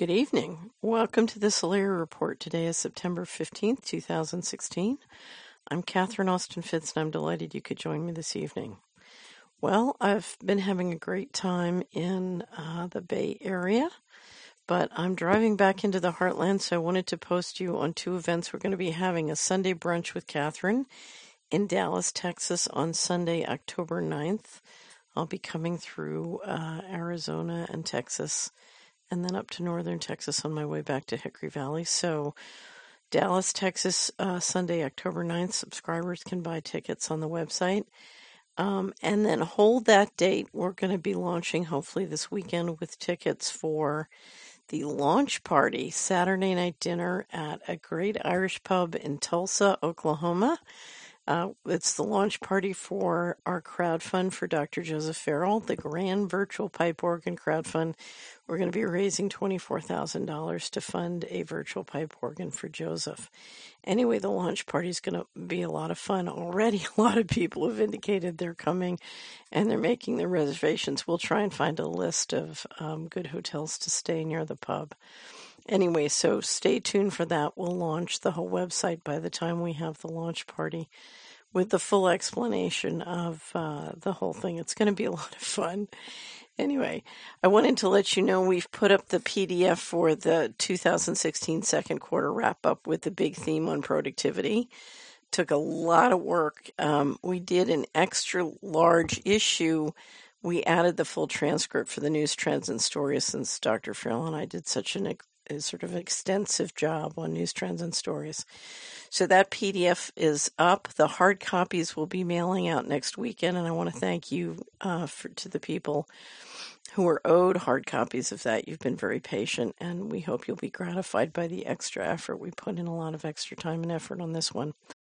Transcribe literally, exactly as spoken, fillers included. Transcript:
Good evening. Welcome to the Solaria Report. Today is September fifteenth, two thousand sixteen. I'm Catherine Austin Fitz, and I'm delighted you could join me this evening. Well, I've been having a great time in uh, the Bay Area, but I'm driving back into the Heartland, so I wanted to post you on two events. We're going to be having a Sunday brunch with Catherine in Dallas, Texas on Sunday, October ninth. I'll be coming through uh, Arizona and Texas, and then up to northern Texas on my way back to Hickory Valley. So Dallas, Texas, uh, Sunday, October ninth. Subscribers can buy tickets on the website. Um, and then hold that date. We're going to be launching hopefully this weekend with tickets for the launch party, Saturday night dinner at a great Irish pub in Tulsa, Oklahoma. Uh, it's the launch party for our crowdfund for Doctor Joseph Farrell, the Grand Virtual Pipe Organ Crowdfund. We're going to be raising twenty-four thousand dollars to fund a virtual pipe organ for Joseph. Anyway, the launch party is going to be a lot of fun. Already a lot of people have indicated they're coming and they're making their reservations. We'll try and find a list of um, good hotels to stay near the pub. Anyway, so stay tuned for that. We'll launch the whole website by the time we have the launch party with the full explanation of uh, the whole thing. It's going to be a lot of fun. Anyway, I wanted to let you know we've put up the P D F for the two thousand sixteen second quarter wrap-up with the big theme on productivity. Took a lot of work. Um, we did an extra large issue. We added the full transcript for the news, trends, and stories since Doctor Farrell and I did such an a sort of extensive job on news, trends, and stories. So that P D F is up. The hard copies will be mailing out next weekend, and I want to thank you uh, for, to the people who are owed hard copies of that. You've been very patient, and we hope you'll be gratified by the extra effort. We put in a lot of extra time and effort on this one.